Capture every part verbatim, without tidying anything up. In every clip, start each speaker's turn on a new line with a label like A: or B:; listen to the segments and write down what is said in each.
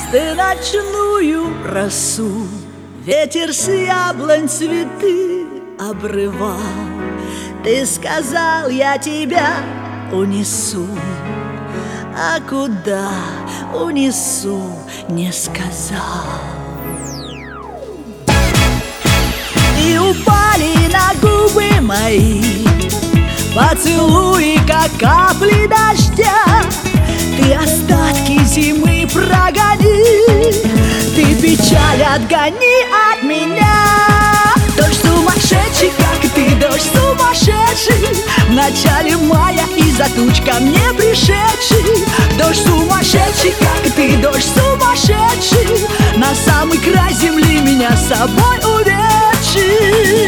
A: звезды ночную росу, ветер с яблонь цветы обрывал. Ты сказал, я тебя унесу, а куда унесу, не сказал. И упали на губы мои поцелуи, как капли дождя. Ты остатки зимы прогони, ты печаль отгони от меня. Дождь сумасшедший, как и ты, дождь сумасшедший, в начале мая из-за туч ко мне пришедший. Дождь сумасшедший, как и ты, дождь сумасшедший, на самый край земли меня с собой уведший.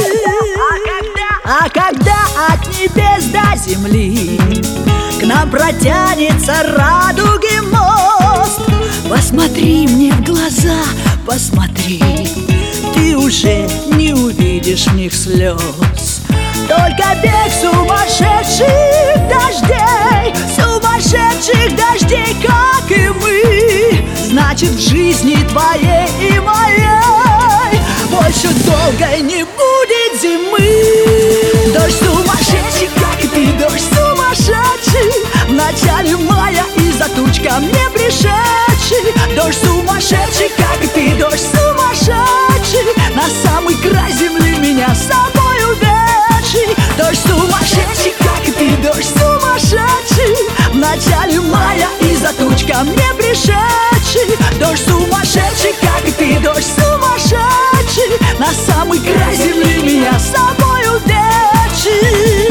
A: А когда от небес до земли к нам протянется радуги мост, посмотри мне в глаза, посмотри, ты уже не увидишь в них слез. Только бег сумасшедших дождей, сумасшедших дождей, как и мы, значит в жизни твоей и моей больше долго не будет зимы. Дождь сумасшедший, как и ты, дождь сумасшедший, в начале мая из-за туч ко мне пришедший. Дождь сумасшедший, как и ты, дождь сумасшедший, на самый край земли меня с собой уведший. Дождь сумасшедший, как и ты, дождь сумасшедший, в начале мая из-за туч ко мне пришедший. Дождь сумасшедший, как и ты, дождь сумасшедший, на самый край земли меня с собой уведший.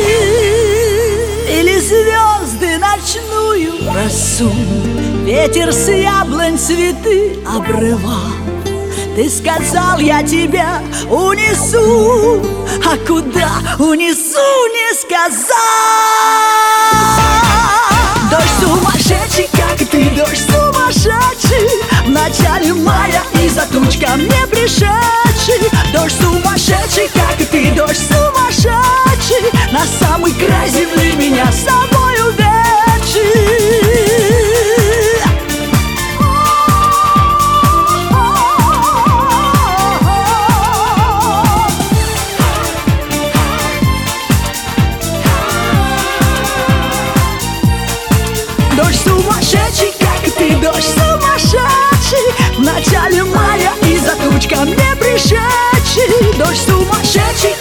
A: Или звезды ночную росу, ветер с яблонь цветы обрывал. Ты сказал, я тебя унесу, а куда унесу, не сказал. Дождь сумасшедший, как и ты, дождь сумасшедший, в начале мая из-за туч ко мне пришедший. Дождь сумасшедший, как и ты, дождь сумасшедший, на самый край земли меня с собой уведший. Дождь сумасшедший, как и ты, дождь сумасшедший, в начале мая из-за туч ко мне пришедший. Дождь сумасшедший,